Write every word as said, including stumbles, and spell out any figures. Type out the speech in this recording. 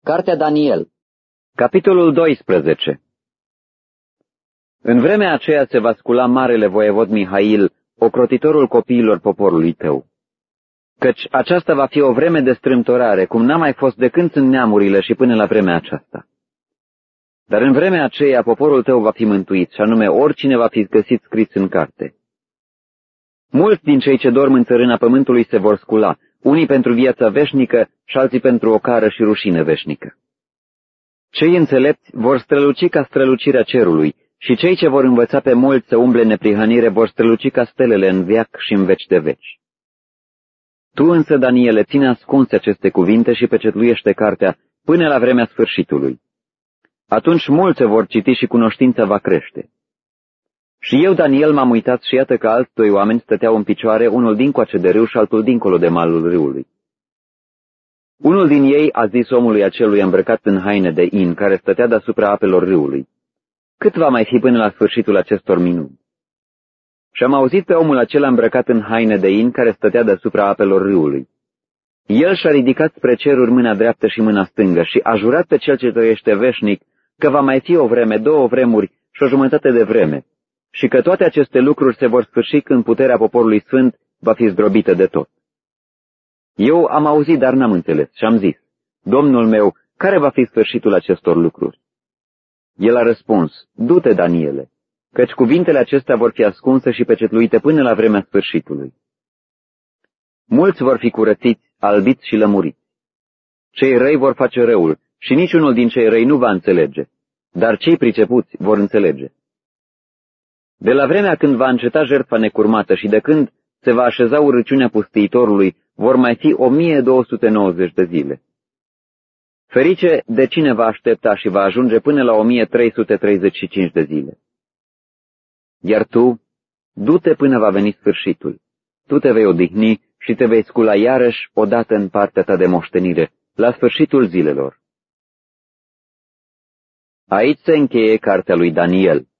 Cartea Daniel. Capitolul doisprezece. În vremea aceea se va scula marele voievod Mihail, ocrotitorul copiilor poporului tău. Căci aceasta va fi o vreme de strâmtorare, cum n-a mai fost de când sunt neamurile și până la vremea aceasta. Dar în vremea aceea poporul tău va fi mântuit, și anume oricine va fi găsit scris în carte. Mulți din cei ce dorm în țărâna pământului se vor scula, unii pentru viața veșnică și alții pentru o cară și rușine veșnică. Cei înțelepți vor străluci ca strălucirea cerului și cei ce vor învăța pe mulți să umble neprihănire vor străluci ca stelele în veac și în veci de veci. Tu însă, Daniele, ține ascunse aceste cuvinte și pecetluiește cartea până la vremea sfârșitului. Atunci mulți se vor citi și cunoștința va crește. Și eu, Daniel, m-am uitat și iată că alți doi oameni stăteau în picioare, unul dincoace de râu și altul dincolo de malul râului. Unul din ei a zis omului acelui îmbrăcat în haine de in, care stătea deasupra apelor râului: cât va mai fi până la sfârșitul acestor minuni? Și am auzit pe omul acela îmbrăcat în haine de in, care stătea deasupra apelor râului. El și-a ridicat spre ceruri mâna dreaptă și mâna stângă și a jurat pe cel ce trăiește veșnic că va mai fi o vreme, două vremuri și o jumătate de vreme, și că toate aceste lucruri se vor sfârși când puterea poporului sfânt va fi zdrobită de tot. Eu am auzit, dar n-am înțeles și am zis: Domnul meu, care va fi sfârșitul acestor lucruri? El a răspuns: du-te, Daniele, căci cuvintele acestea vor fi ascunse și pecetluite până la vremea sfârșitului. Mulți vor fi curățiți, albiți și lămuriți. Cei răi vor face răul și niciunul din cei răi nu va înțelege, dar cei pricepuți vor înțelege. De la vremea când va înceta jertfa necurmată și de când se va așeza urăciunea pustiitorului, vor mai fi o mie două sute nouăzeci de zile. Ferice de cine va aștepta și va ajunge până la o mie trei sute treizeci și cinci de zile. Iar tu, du-te până va veni sfârșitul. Tu te vei odihni și te vei scula iarăși odată în partea ta de moștenire, la sfârșitul zilelor. Aici se încheie cartea lui Daniel.